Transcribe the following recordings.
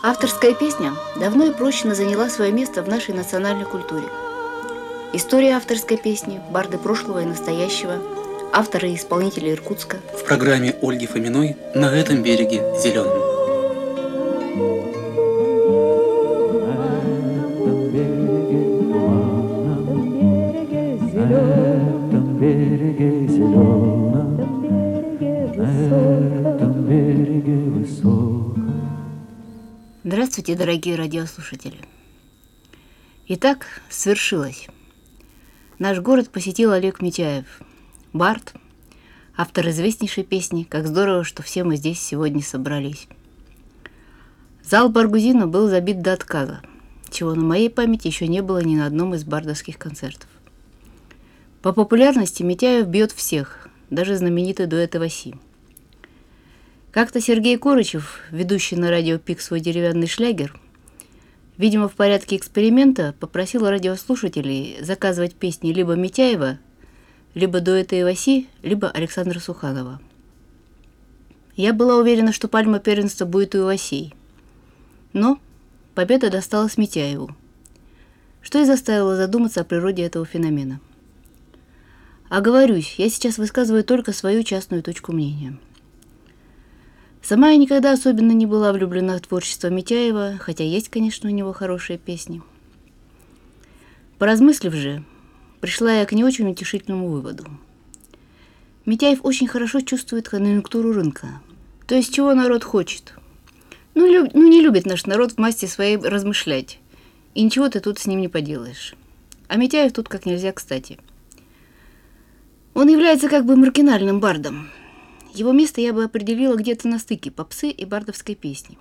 Авторская песня давно и прочно заняла свое место в нашей национальной культуре. История авторской песни, барды прошлого и настоящего, авторы и исполнители Иркутска. В программе Ольги Фоминой «На этом береге зеленом». Здравствуйте, дорогие радиослушатели! Итак, свершилось. Наш город посетил Олег Митяев, бард, автор известнейшей песни «Как здорово, что все мы здесь сегодня собрались». Зал Баргузина был забит до отказа, чего на моей памяти еще не было ни на одном из бардовских концертов. По популярности Митяев бьет всех, даже знаменитый дуэт «Иваси». Как-то Сергей Корычев, ведущий на радио «Пик» свой деревянный шлягер, видимо, в порядке эксперимента попросил радиослушателей заказывать песни либо Митяева, либо дуэта «Иваси», либо Александра Суханова. Я была уверена, что пальма первенства будет у «Ивасей». Но победа досталась Митяеву, что и заставило задуматься о природе этого феномена. Оговорюсь, я сейчас высказываю только свою частную точку мнения. Сама я никогда особенно не была влюблена в творчество Митяева, хотя есть, конечно, у него хорошие песни. Поразмыслив же, пришла я к не очень утешительному выводу. Митяев очень хорошо чувствует конъюнктуру рынка, то есть чего народ хочет. Не любит наш народ в масти своей размышлять, и ничего ты тут с ним не поделаешь. А Митяев тут как нельзя кстати. Он является как бы маргинальным бардом. Его место я бы определила где-то на стыке попсы и бардовской песни.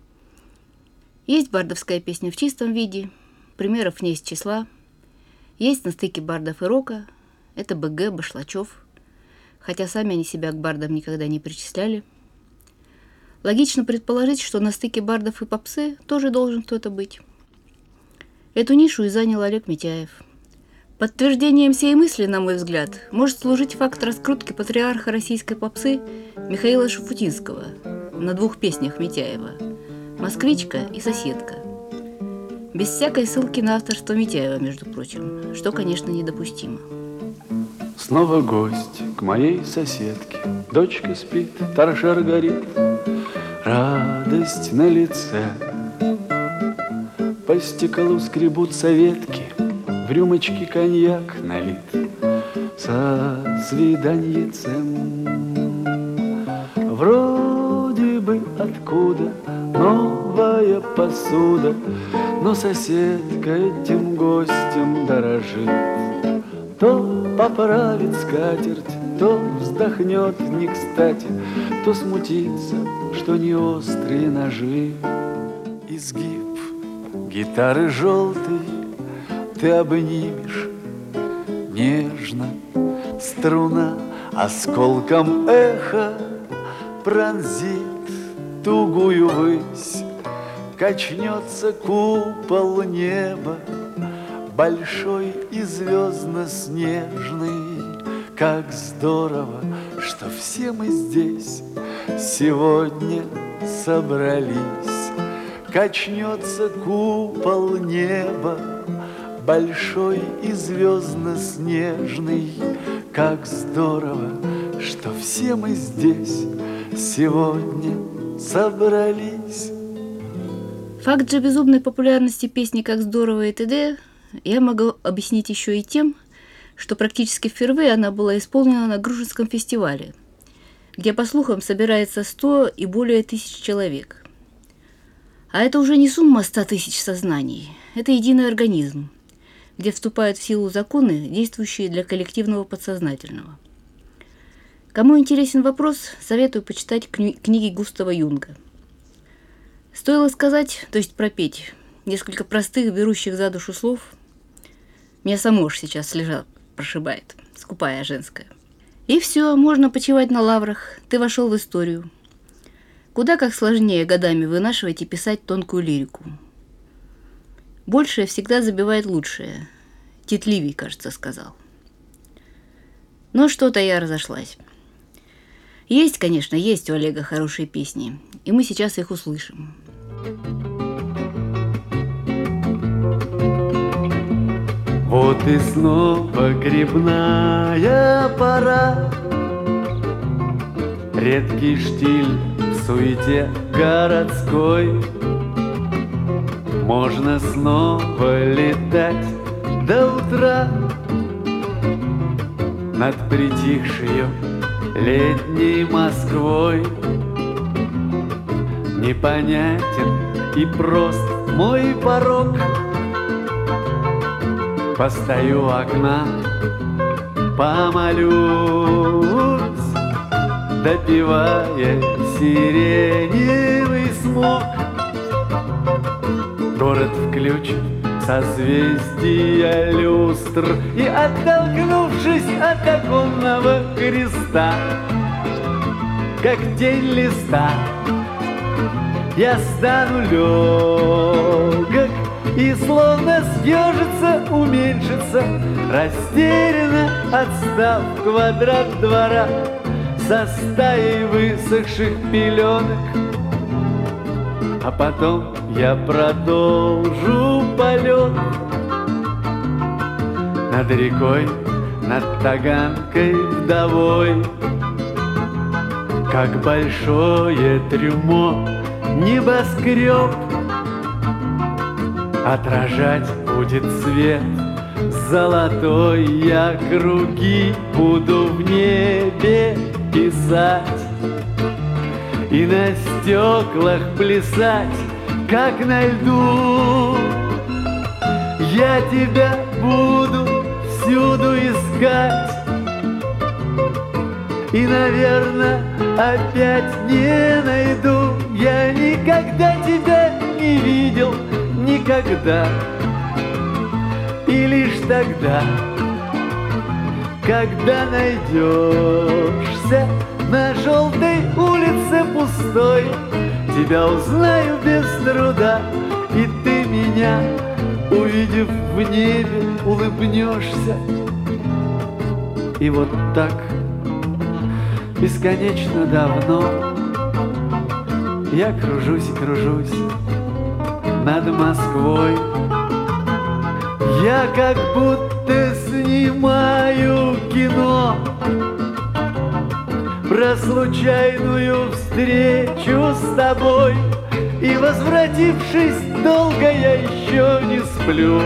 Есть бардовская песня в чистом виде, примеров не из числа. Есть на стыке бардов и рока, это БГ, Башлачев, хотя сами они себя к бардам никогда не причисляли. Логично предположить, что на стыке бардов и попсы тоже должен кто-то быть. Эту нишу и занял Олег Митяев. Подтверждением сей мысли, на мой взгляд, может служить факт раскрутки патриарха российской попсы Михаила Шуфутинского на двух песнях Митяева «Москвичка» и «Соседка». Без всякой ссылки на авторство Митяева, между прочим, что, конечно, недопустимо. Снова гость к моей соседке. Дочка спит, торшер горит, радость на лице. По стеклу скребутся ветки, в рюмочке коньяк налит со свиданьицем. Вроде бы откуда новая посуда, но соседка этим гостем дорожит. То поправит скатерть, то вздохнет не кстати, то смутится, что не острые ножи. Изгиб гитары желтой ты обнимешь нежно, струна осколком эха пронзит тугую высь, качнется купол неба, большой и звездно-снежный. Как здорово, что все мы здесь сегодня собрались. Качнется купол неба, большой и звездно-снежный. Как здорово, что все мы здесь сегодня собрались. Факт же безумной популярности песни «Как здорово» и т.д. я могу объяснить еще и тем, что практически впервые она была исполнена на Грушинском фестивале, где, по слухам, собирается 100 и более тысяч человек. А это уже не сумма 100 тысяч сознаний, это единый организм, где вступают в силу законы, действующие для коллективного подсознательного. Кому интересен вопрос, советую почитать книги Густава Юнга. Стоило сказать, то есть пропеть, несколько простых, берущих за душу слов. Меня само ж сейчас слежа прошибает, скупая женская. И все, можно почивать на лаврах, ты вошел в историю. Куда как сложнее годами вынашивать и писать тонкую лирику. Большее всегда забивает лучшее. Тит Ливий, кажется, сказал. Но что-то я разошлась. Есть, конечно, есть у Олега хорошие песни, и мы сейчас их услышим. Вот и снова грибная пора, редкий штиль в суете городской. Можно снова летать до утра над притихшей летней Москвой. Непонятен и прост мой порог. Постою у окна, помолюсь, допивая сиреневый смог. Город включит созвездия люстр, и, оттолкнувшись от оконного креста, как тень листа, я стану легок и словно съежится, уменьшится, растерянно отстав в квадрат двора со стаей высохших пеленок. А потом я продолжу полет над рекой, над Таганкой вдовой, как большое трюмо небоскреб. Отражать будет свет золотой, я круги буду в небе писать и на стеклах плясать, как на льду. Я тебя буду всюду искать и, наверное, опять не найду. Я никогда тебя не видел, никогда. И лишь тогда, когда найдешься на желтой улице пустой, тебя узнаю без труда, и ты меня, увидев в небе, улыбнешься. И вот так бесконечно давно я кружусь и кружусь над Москвой. Я как будто снимаю кино про случайную встречу с тобой. И, возвратившись, долго я еще не сплю.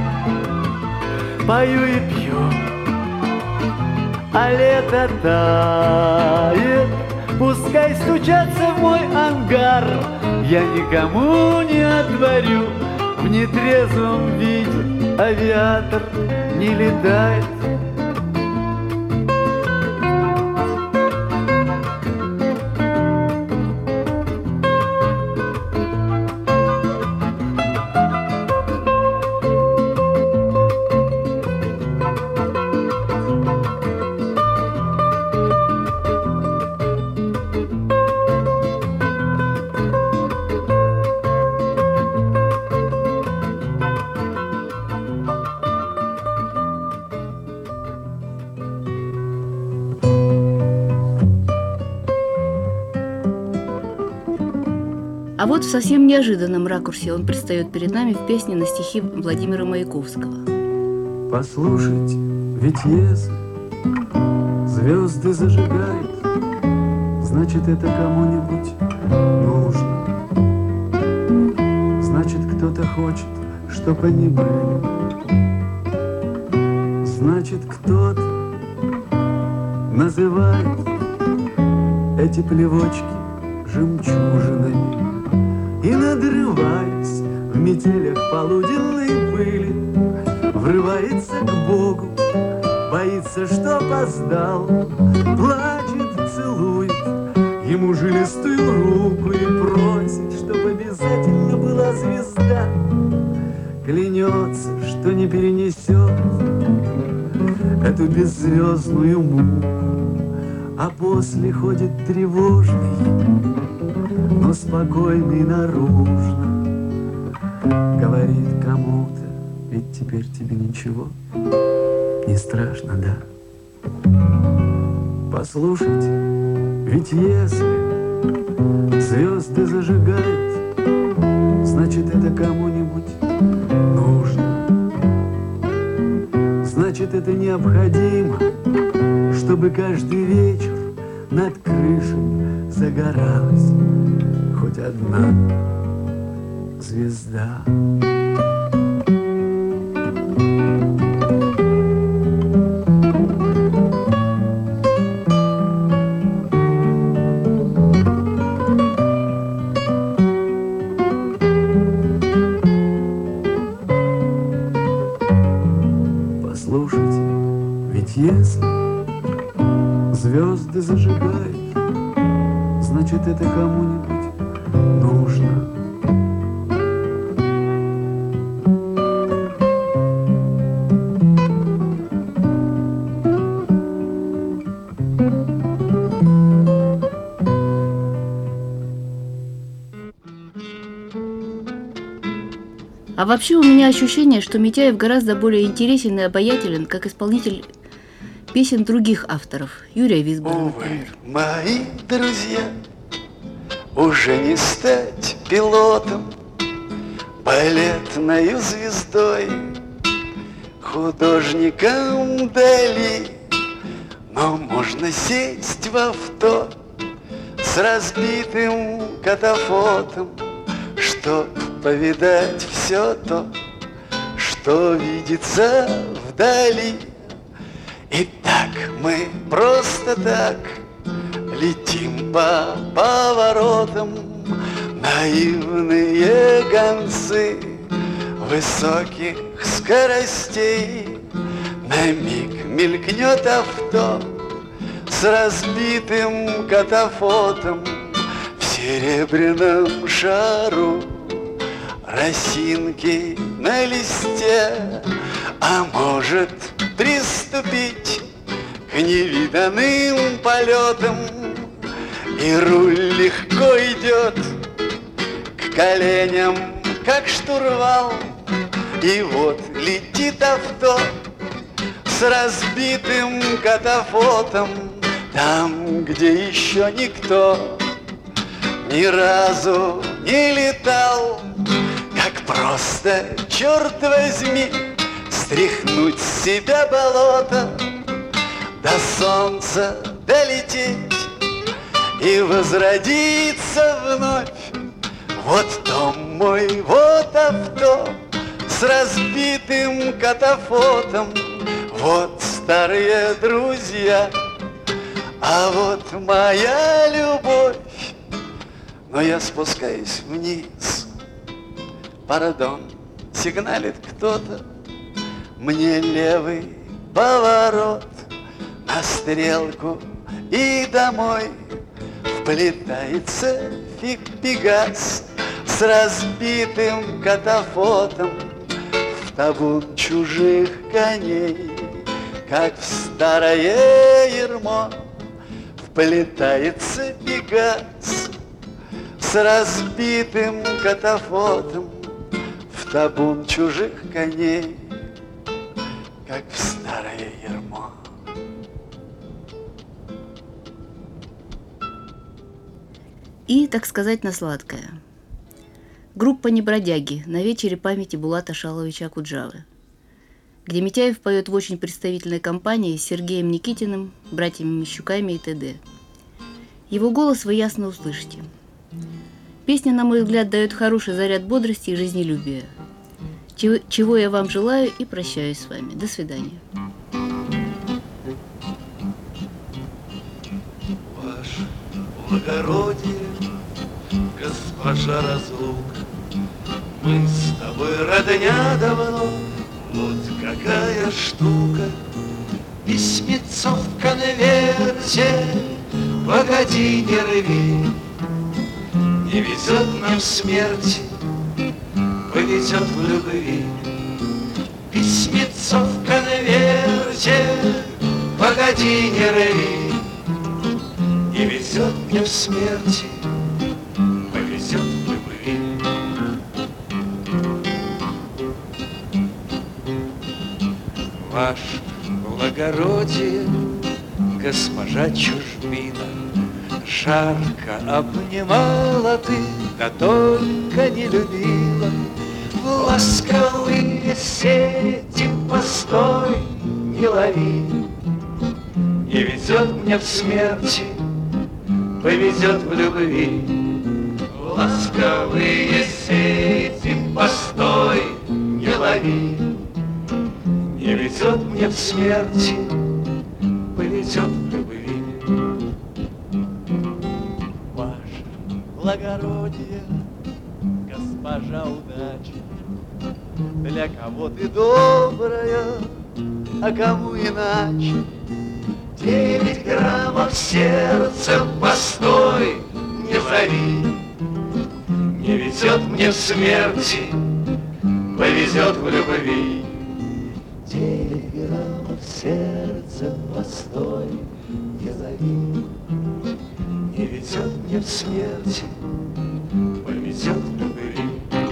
Пою и пью, а лето тает. Пускай стучатся в мой ангар, я никому не отворю. В нетрезвом виде авиатор не летает. А вот в совсем неожиданном ракурсе он предстает перед нами в песне на стихи Владимира Маяковского. Послушать, ведь если звезды зажигают, значит, это кому-нибудь нужно. Значит, кто-то хочет, чтоб они были. Значит, кто-то называет эти плевочки жемчужинами. И, надрываясь в метелях полуденной пыли, врывается к Богу, боится, что опоздал, плачет, целует ему жилистую руку и просит, чтоб обязательно была звезда. Клянется, что не перенесет эту беззвездную муку, а после ходит тревожный, но спокойный наружно. Говорит кому-то, ведь теперь тебе ничего не страшно, да? Послушайте, ведь если звезды зажигают, значит, это кому-нибудь нужно. Значит, это необходимо, чтобы каждый вечер над крышей загоралась хоть одна звезда. Послушайте, ведь если звезды зажигают, значит, это кому-нибудь нужно. А вообще у меня ощущение, что Митяев гораздо более интересен и обаятелен, как исполнитель песен других авторов. Юрия Висбора, например. Мои друзья, уже не стать пилотом, балетною звездой, художником Дали. Но можно сесть в авто с разбитым катафотом, чтоб повидать все то, что видится вдали. И так мы просто так летим по поворотам, наивные гонцы высоких скоростей. На миг мелькнет авто с разбитым катафотом в серебряном шару, росинки на листе. А может приступить к невиданным полетам, и руль легко идет к коленям, как штурвал. И вот летит авто с разбитым катафотом там, где еще никто ни разу не летал. Как просто, черт возьми, стряхнуть с себя болото, до солнца долететь и возродиться вновь. Вот дом мой, вот авто с разбитым катафотом, вот старые друзья, а вот моя любовь. Но я спускаюсь вниз, пардон, сигналит кто-то, мне левый поворот на стрелку и домой. Вплетается Пегас с разбитым катафотом в табун чужих коней, как в старое ермо. Вплетается Пегас с разбитым катафотом в табун чужих коней, как в старое ермо. И, так сказать, на сладкое. Группа «Небродяги» на вечере памяти Булата Шаловича Акуджавы, где Митяев поет в очень представительной компании с Сергеем Никитиным, братьями Мищуками и т.д. Его голос вы ясно услышите. Песня, на мой взгляд, дает хороший заряд бодрости и жизнелюбия. Чего я вам желаю и прощаюсь с вами. До свидания. Ваше благородие, госпожа Разлука, мы с тобой родня давно, вот какая штука. Письмецо в конверте, погоди, не рви, не везет нам смерти, повезет в любви. Письмецо в конверте, погоди, не рви, не везет мне в смерти, повезет в любви. Ваше благородие, госпожа чужбина, Жарко обнимала ты, да только не любила. В ласковые сети постой не лови. И везет мне в смерти, повезет в любви. В ласковые сети постой не лови. И везет мне в смерти, повезет в любви. Ваше благородие, госпожа удача, для кого ты добрая, а кому иначе. 9 граммов сердца постой не зови. Не везет мне в смерти, повезет в любви. 9 граммов сердца постой не зови. Не везет мне в смерти, повезет в любви.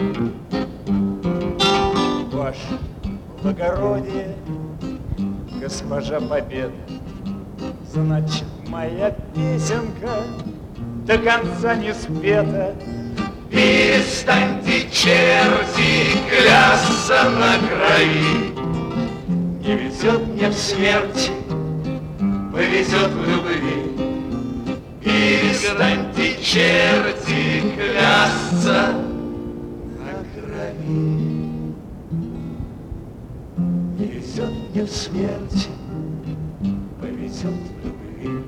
Ваше благородие, госпожа Победа, значит, моя песенка до конца не спета. Перестаньте, черти, клясться на крови. Не везет мне в смерти, повезет в любви. Перестаньте, черти, клясться на крови. Не везет мне в смерти, повезет в любви.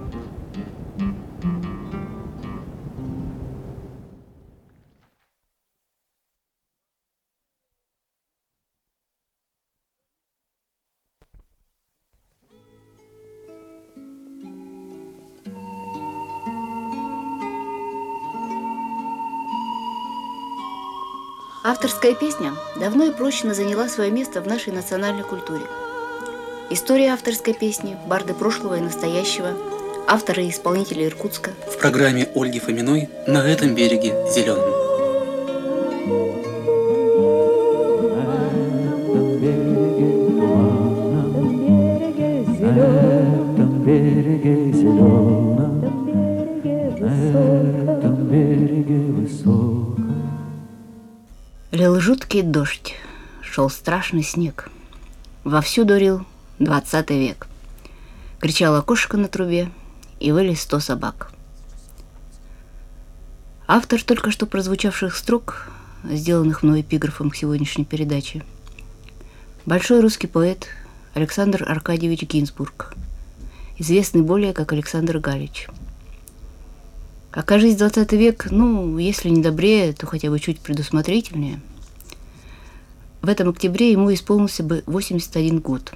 Авторская песня давно и прочно заняла свое место в нашей национальной культуре. История авторской песни, барды прошлого и настоящего, авторы и исполнители Иркутска. В программе Ольги Фоминой «На этом береге зеленом». Лил жуткий дождь, шел страшный снег. Вовсю дурил 20 век. Кричала кошка на трубе, и выли 100 собак. Автор только что прозвучавших строк, сделанных мной эпиграфом к сегодняшней передаче, большой русский поэт Александр Аркадьевич Гинзбург, известный более как Александр Галич. Окажись 20 век, если не добрее, то хотя бы чуть предусмотрительнее, в этом октябре ему исполнился бы 81 год.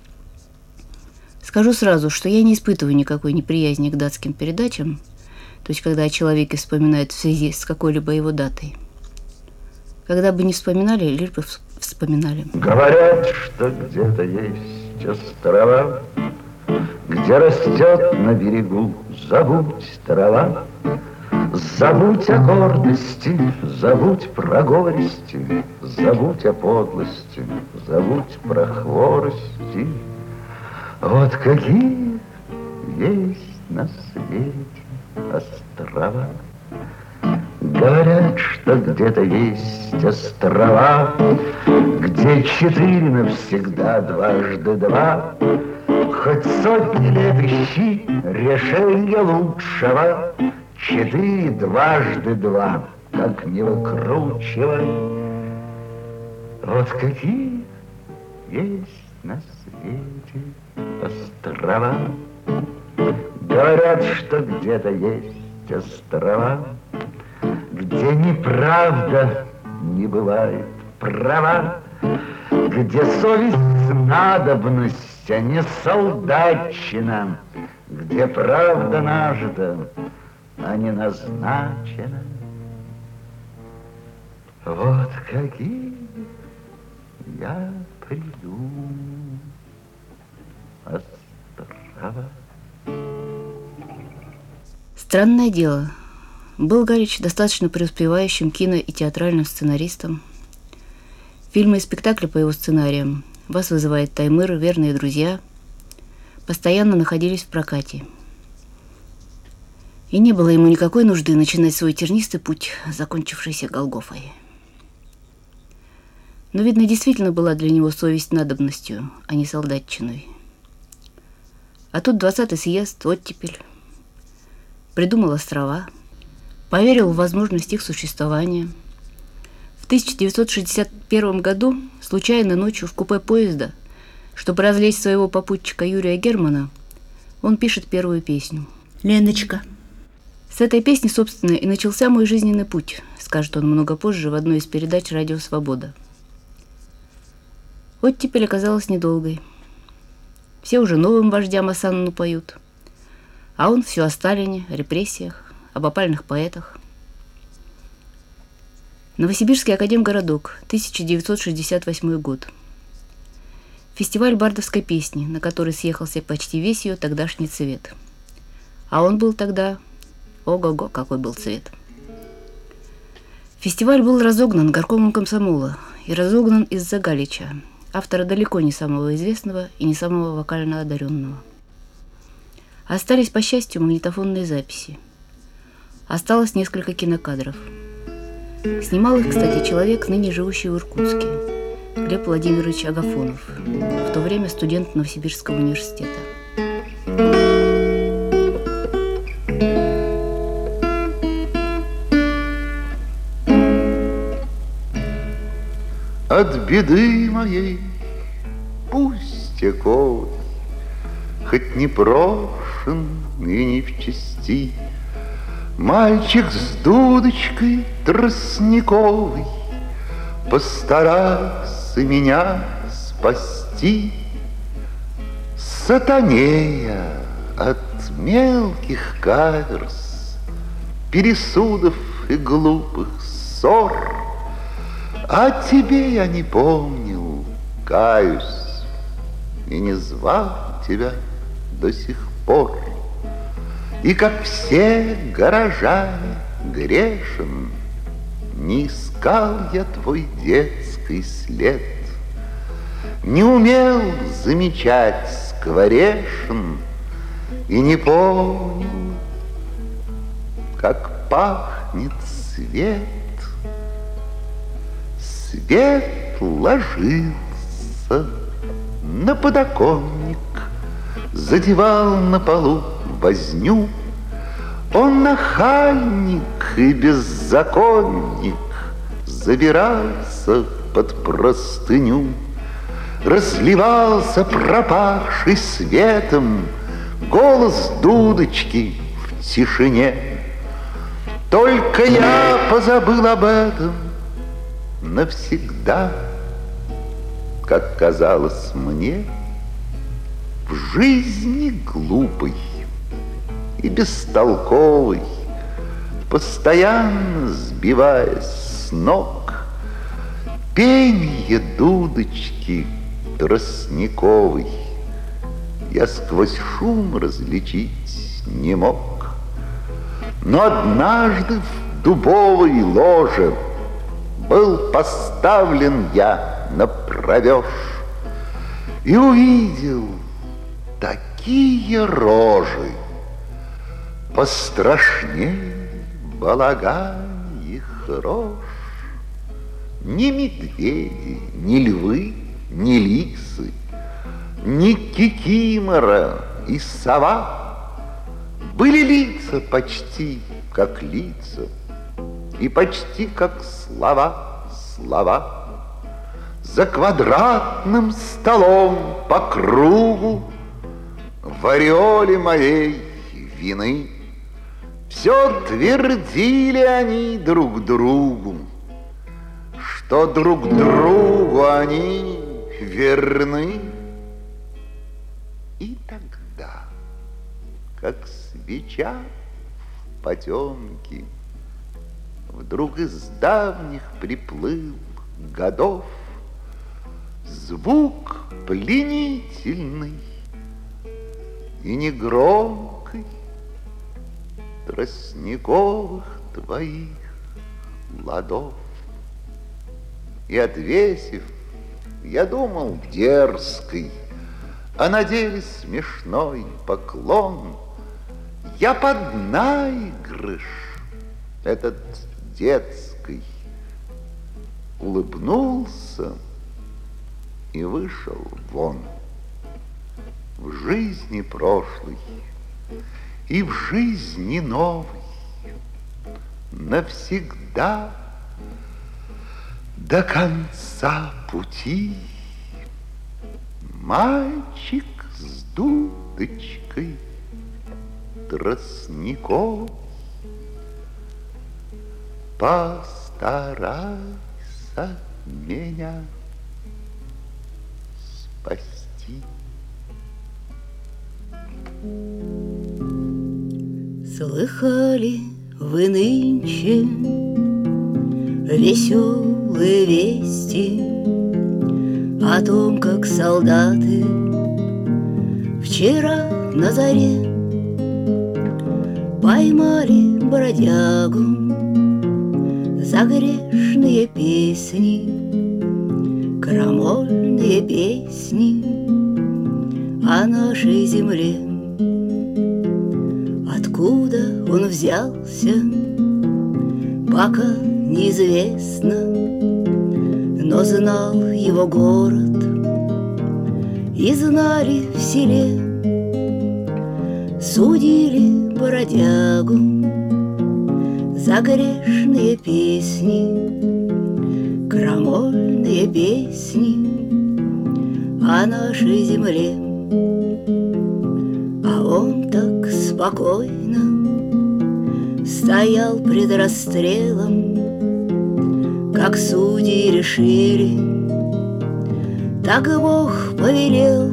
Скажу сразу, что я не испытываю никакой неприязни к датским передачам, то есть когда о человеке вспоминают в связи с какой-либо его датой. Когда бы не вспоминали, лишь бы вспоминали. Говорят, что где-то есть острова, где растет на берегу забудь трава. Забудь о гордости, забудь про горести, забудь о подлости, забудь про хворости. Вот какие есть на свете острова. Говорят, что где-то есть острова, где 4 навсегда, дважды 2. Хоть сотни лет ищи решения лучшего, 4 дважды 2, как не выкручивай. Вот какие есть на свете острова. Говорят, что где-то есть острова, где неправда не бывает права, где совесть надобность, а не солдатчина, где правда нажита, а не назначена. Вот какие я придумал острова. Странное дело. Был Галич достаточно преуспевающим кино- и театральным сценаристом. Фильмы и спектакли по его сценариям «Вас вызывает Таймыр», «Верные друзья» постоянно находились в прокате. И не было ему никакой нужды начинать свой тернистый путь, закончившийся Голгофой. Но, видно, действительно была для него совесть надобностью, а не солдатчиной. А тут 20-й съезд, оттепель, придумал острова, поверил в возможность их существования. В 1961 году, случайно ночью в купе поезда, чтобы развлечь своего попутчика Юрия Германа, он пишет первую песню. «Леночка». С этой песни, собственно, и начался мой жизненный путь, скажет он много позже в одной из передач «Радио Свобода». Оттепель оказалась недолгой. Все уже новым вождям осанну поют, а он все о Сталине, о репрессиях, об опальных поэтах. Новосибирский академгородок, 1968 год. Фестиваль бардовской песни, на который съехался почти весь ее тогдашний цвет. А он был тогда... Ого-го, какой был цвет. Фестиваль был разогнан горкомом комсомола и разогнан из-за Галича, автора далеко не самого известного и не самого вокально одаренного. Остались, по счастью, магнитофонные записи. Осталось несколько кинокадров. Снимал их, кстати, человек, ныне живущий в Иркутске, Глеб Владимирович Агафонов, в то время студент Новосибирского университета. От беды моей пустяковой, хоть не брошен и не в чести, мальчик с дудочкой тростниковой постарался меня спасти. Сатанея от мелких каверз, пересудов и глупых ссор, о тебе я не помнил, каюсь, и не звал тебя до сих пор. И как все горожане грешен, не искал я твой детский след, не умел замечать скворешен и не помнил, как пахнет свет. Свет ложился на подоконник, задевал на полу возню. Он нахальник и беззаконник, забирался под простыню, разливался пропавший светом голос дудочки в тишине. Только я позабыл об этом навсегда, как казалось мне, в жизни глупой и бестолковой, постоянно сбиваясь с ног, пенье дудочки тростниковой я сквозь шум различить не мог. Но однажды в дубовой ложе был поставлен я на провеж и увидел такие рожи, пострашней балаганьих рож. Ни медведи, ни львы, ни лисы, ни кикимора и сова. Были лица почти как лица и почти как слова. За квадратным столом по кругу в ореоле моей вины все твердили они друг другу, что друг другу они верны. И тогда, как свеча в потемке, вдруг из давних приплыл годов звук пленительный и негромкий тростниковых твоих ладов. И отвесив, я думал, дерзкий, а на деле смешной поклон, я под наигрыш этот детский улыбнулся и вышел вон. В жизни прошлой и в жизни новой навсегда до конца пути мальчик с дудочкой тростниковой. Постарайся меня спасти. Слыхали вы нынче веселые вести о том, как солдаты вчера на заре поймали бродягу за грешные песни, крамольные песни о нашей земле. Откуда он взялся, пока неизвестно, но знал его город и знали в селе. Судили бродягу за грешные песни, крамольные песни о нашей земле. А он так спокойно стоял пред расстрелом, как судьи решили, так и Бог повелел.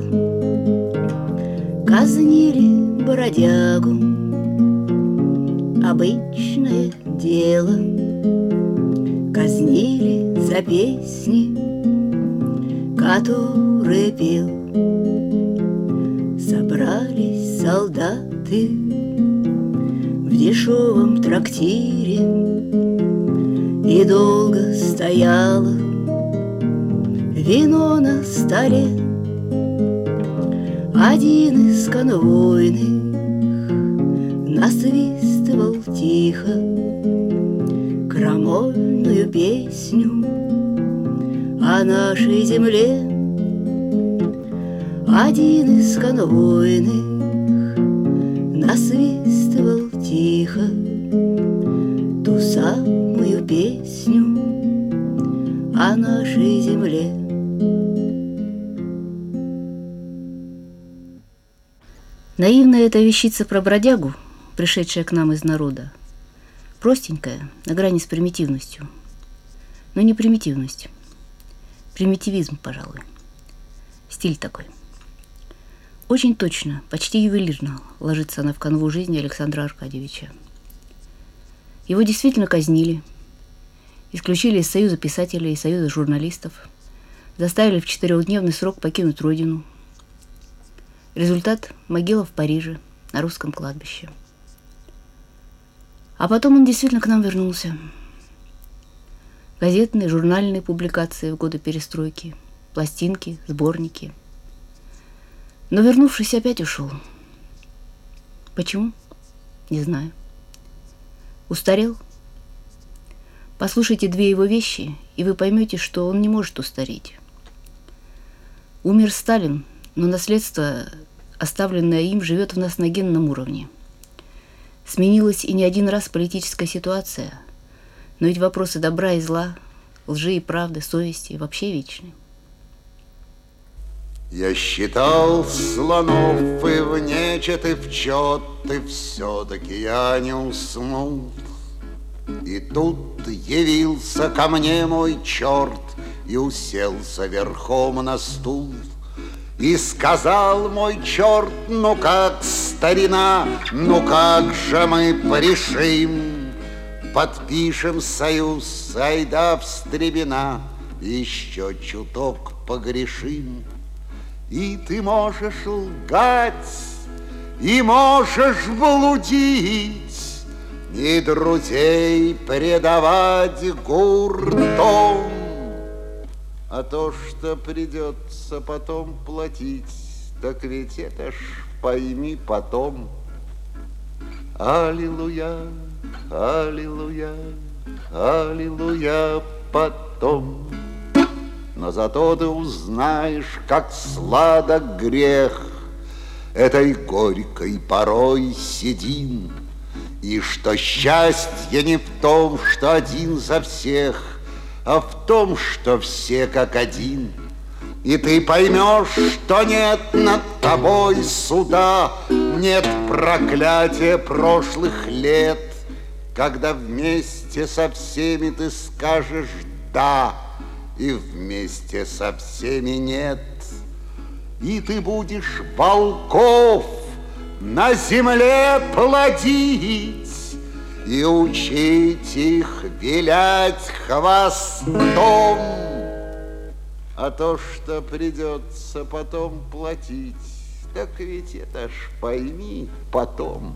Казнили бродягу, обычное дело. Казнили за песни, которые пел. Собрались солдаты в дешевом трактире, и долго стояло вино на столе. Один из конвойных насвистывал тихо крамольную песню о нашей земле. Один из конвойных насвистывал тихо ту самую песню о нашей земле. Наивная эта вещица про бродягу, пришедшая к нам из народа, простенькая, на грани с примитивностью. Но не примитивность, примитивизм, пожалуй. Стиль такой. Очень точно, почти ювелирно ложится она в канву жизни Александра Аркадьевича. Его действительно казнили, исключили из Союза писателей и Союза журналистов, заставили в 4-дневный срок покинуть родину. Результат – могила в Париже, на русском кладбище. А потом он действительно к нам вернулся. Газетные, журнальные публикации в годы перестройки, пластинки, сборники. Но, вернувшись, опять ушел. Почему? Не знаю. Устарел? Послушайте 2 его вещи, и вы поймете, что он не может устареть. Умер Сталин, но наследство, оставленное им, живет в нас на генном уровне. Сменилась и не один раз политическая ситуация, но ведь вопросы добра и зла, лжи и правды, совести вообще вечны. Я считал слонов и в нечет, и в чет, и все-таки я не уснул. И тут явился ко мне мой черт и уселся верхом на стул. И сказал мой черт: ну как, старина, ну как же мы порешим? Подпишем союз, айда в Стребина, еще чуток погрешим. И ты можешь лгать, и можешь блудить, и друзей предавать гуртом. А то, что придется потом платить, так ведь это ж пойми потом. Аллилуйя, аллилуйя, аллилуйя потом. Но зато ты узнаешь, как сладок грех этой горькой порой седин, и что счастье не в том, что один за всех, а в том, что все как один. И ты поймешь, что нет над тобой суда, нет проклятия прошлых лет, когда вместе со всеми ты скажешь «да», и вместе со всеми «нет». И ты будешь волков на земле плодить и учить их вилять хвостом. А то, что придется потом платить, так ведь это ж пойми потом.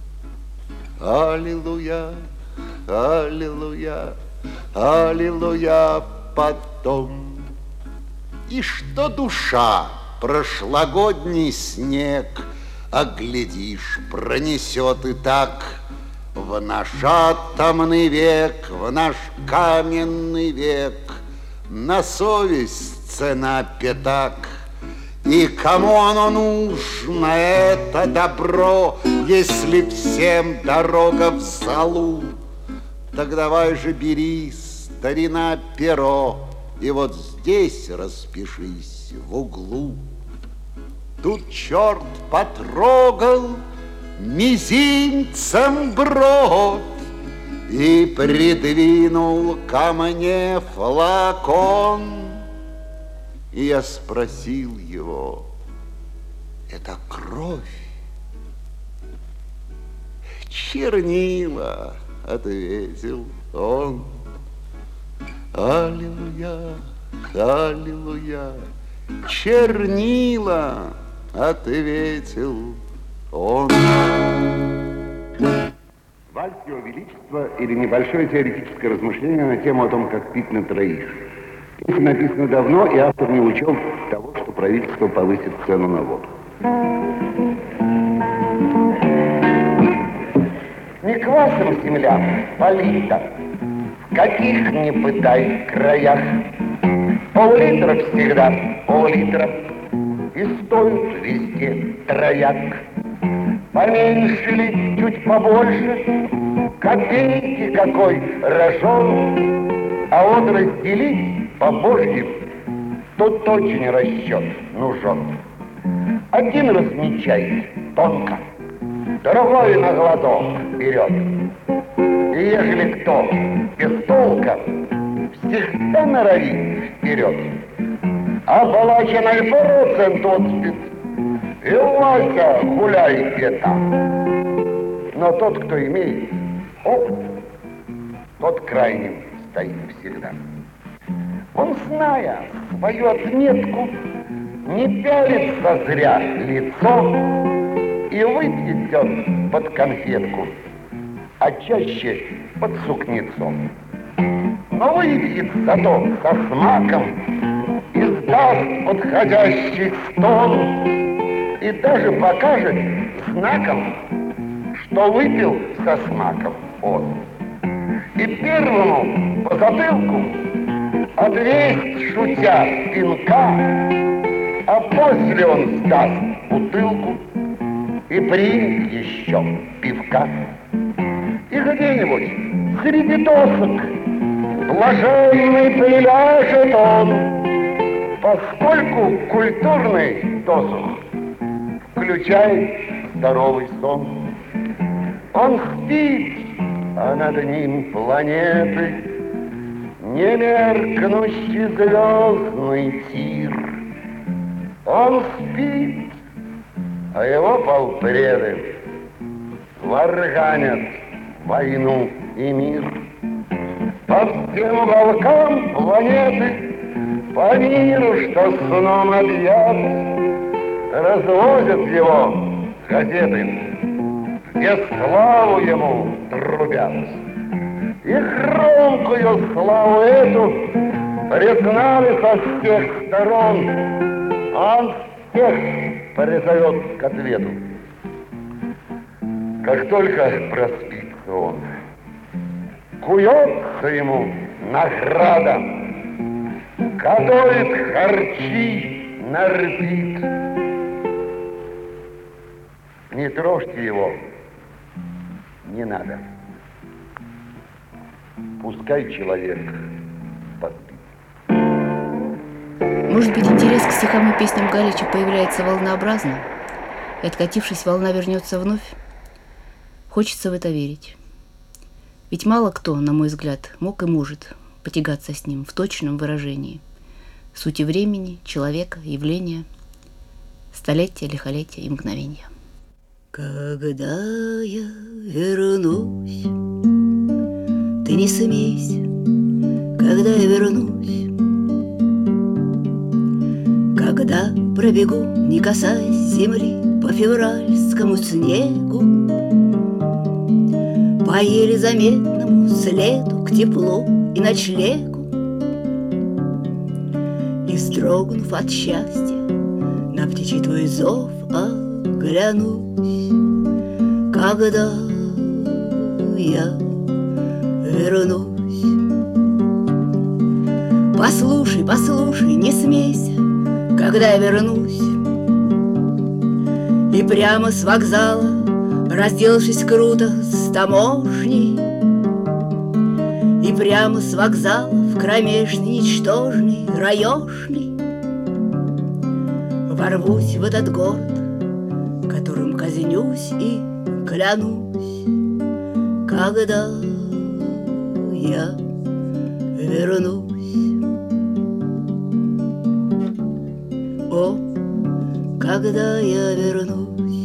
Аллилуйя, аллилуйя, аллилуйя потом. И что душа прошлогодний снег, а глядишь, пронесет и так в наш атомный век, в наш каменный век. На совесть цена пятак. И кому оно нужно, это добро, если всем дорога в залу? Так давай же бери, старина, перо, и вот здесь распишись в углу. Тут черт потрогал мизинцем брод и придвинул ко мне флакон. И я спросил его: это кровь? Чернила, ответил он. Аллилуйя, аллилуйя, чернила, ответил он. Вальс Его Величества или небольшое теоретическое размышление на тему о том, как пить на троих. Песня написана давно, и автор не учел того, что правительство повысит цену на воду. Не квасом земля полита, в каких не пытай краях. Пол-литра всегда пол-литра, и стоит везде трояк. Поменьше ли, чуть побольше, копейки какой рожон, а вот разделить по-божьему тут очень расчет нужен. Один размечает тонко, другой на глоток берет. И ежели кто без толка, всегда норовит вперед. Оболоченный процент отспит, и Вася гуляй где-то. Но тот, кто имеет опыт, тот крайним стоит всегда. Он, зная свою отметку, не пялится зря лицо и выпьет он под конфетку, а чаще под сукнецом. Но выпьет зато со смаком, издаст подходящий стон и даже покажет знаком, что выпил со смаком он. И первому по затылку отвесть, шутя, пинка, а после он сдаст бутылку и примет еще пивка. И где-нибудь среди досок блаженный приляжет он, поскольку культурный досуг включает здоровый сон. Он спит, а над ним планеты, немеркнущий звездный тир. Он спит, а его полпреды варганят войну и мир. По всем уголкам планеты, по миру, что сном объят, развозят его газеты, где славу ему трубят. И громкую славу эту признали со всех сторон, а он всех призовет к ответу. Как только проспится он, куется ему награда, готовит харчи, нарпит. Не трожьте его, не надо. Пускай человек подпит. Может быть, интерес к стихам и песням Галича появляется волнообразно, и, откатившись, волна вернется вновь? Хочется в это верить. Ведь мало кто, на мой взгляд, мог и может потягаться с ним в точном выражении сути времени, человека, явления, столетия, лихолетия и мгновения. Когда я вернусь, ты не смейся, когда я вернусь, когда пробегу, не касаясь земли, по февральскому снегу, по еле заметному следу к теплу и ночлегу, и, вздрогнув от счастья, на птичий твой зов оглянусь, когда я вернусь. Послушай, послушай, не смейся, когда я вернусь, и прямо с вокзала, разделавшись круто с таможней, и прямо с вокзала в кромешный, ничтожный, раешный, ворвусь в этот город, которым казнюсь и клянусь, когда я вернусь. О, когда я вернусь,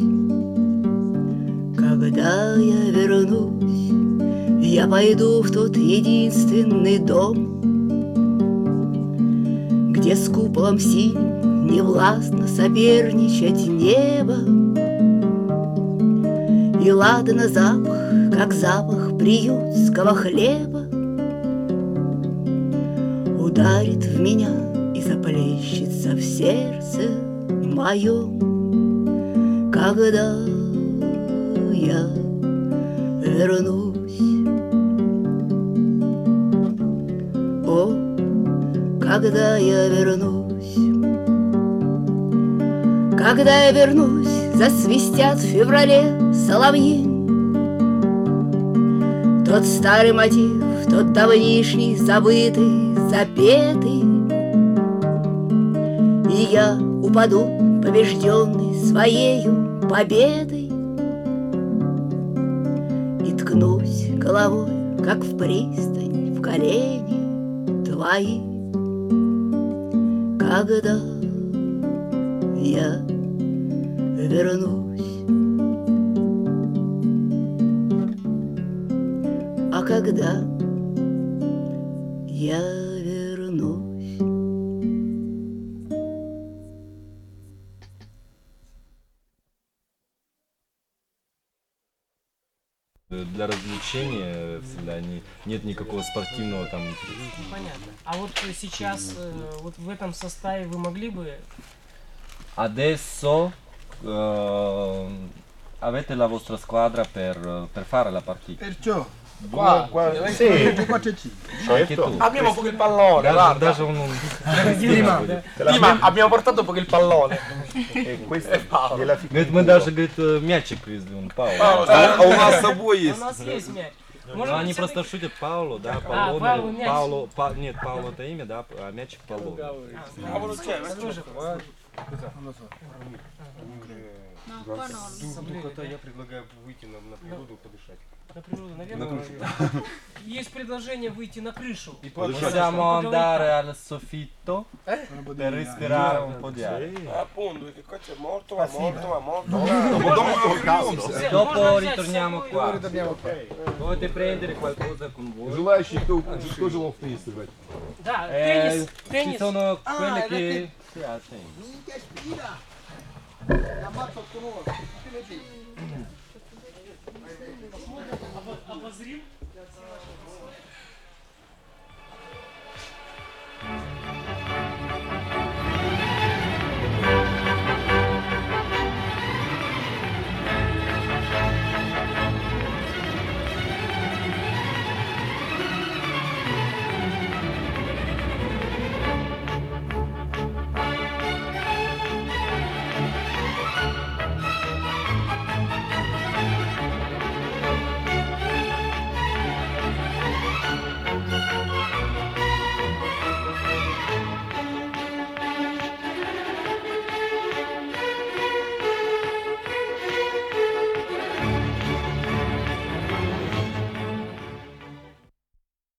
когда я вернусь, я пойду в тот единственный дом, где с куполом синим невластно соперничать небо, и ладана запах, как запах приютского хлеба, ударит в меня и заплещется в сердце моем, когда я вернусь. О, когда я вернусь, когда я вернусь, засвистят в феврале соловьи. Тот старый мотив, тот давнишний, забытый, запетый, и я упаду, побежденный своею победой, и ткнусь головой, как в пристань, в колени твои, когда я вернусь. А когда я вернусь. Для развлечения всегда нет никакого спортивного там. Понятно. А вот сейчас, вот в этом составе вы могли бы... Adesso avete la vostra squadra per fare la partita. Perciò, qua sì, Anche tu. abbiamo pure il pallone, guarda. Даже он... Prima abbiamo portato pure il pallone. Говорит, мы даже, говорит, мячик привезли, он Пауло. А у нас с собой У есть. нас есть мяч. Ну, Может они быть, просто всё-таки- шутят Пауло, да, Пауло, Пауло, мяч. Пауло, нет, Пауло это имя, да, а мячик Пауло. Тоже. Духота, я предлагаю выйти на природу и подышать. На природу, наверное. Есть предложение выйти на крышу. Possiamo andare al soffitto per respirare un po' di aria. Appunto, che qua c'è molto, va molto. Dopo ritorniamo qua. Dovete prendere qualcosa con voi. Желающий, кто желал в теннис сыграть? Да, теннис. Ci Теннис. sono quelle che... Sì, ah, sì. Обозрим.